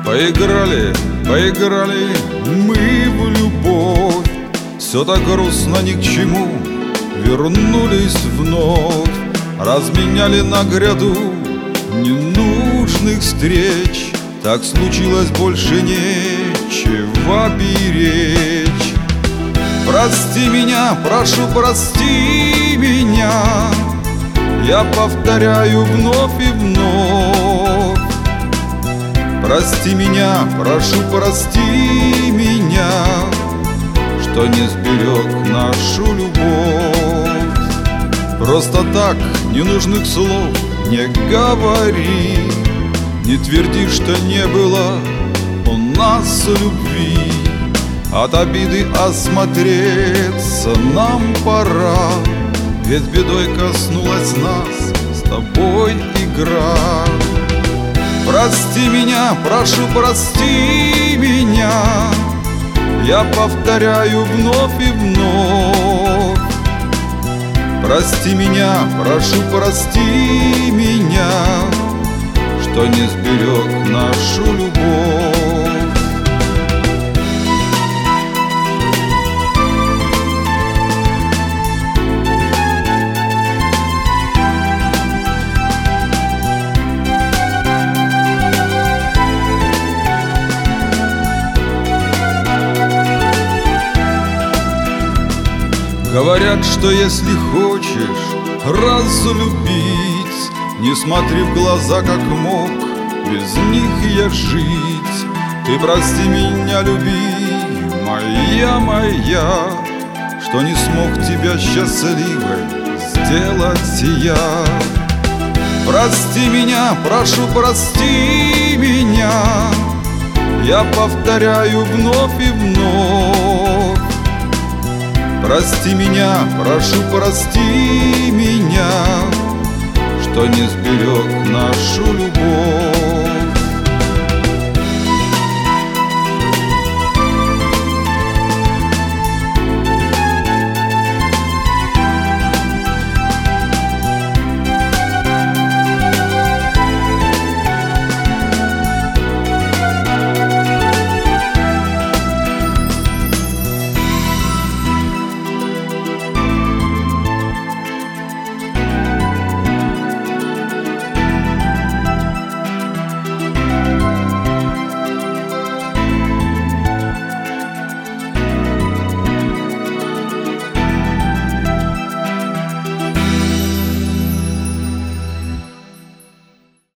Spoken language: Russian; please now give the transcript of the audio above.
Поиграли, поиграли мы в любовь. Все так грустно, ни к чему, вернулись вновь. Разменяли на гряду ненужных встреч. Так случилось, больше нечего беречь. Прости меня, прошу, прости меня. Я повторяю вновь и вновь. Прости меня, прошу, прости меня, что не сберег нашу любовь. Просто так ненужных слов не говори, не тверди, что не было у нас любви. От обиды осмотреться нам пора, ведь бедой коснулась нас с тобой игра. Прости меня, прошу, прости меня. Я повторяю вновь и вновь. Прости меня, прошу, прости меня, что не сберег нашу любовь. Говорят, что если хочешь разлюбить, не смотри в глаза, как мог без них я жить. Ты прости меня, любимая моя, что не смог тебя счастливой сделать я. Прости меня, прошу, прости меня. Я повторяю вновь и вновь. Прости меня, прошу, прости меня, что не сберег нашу любовь.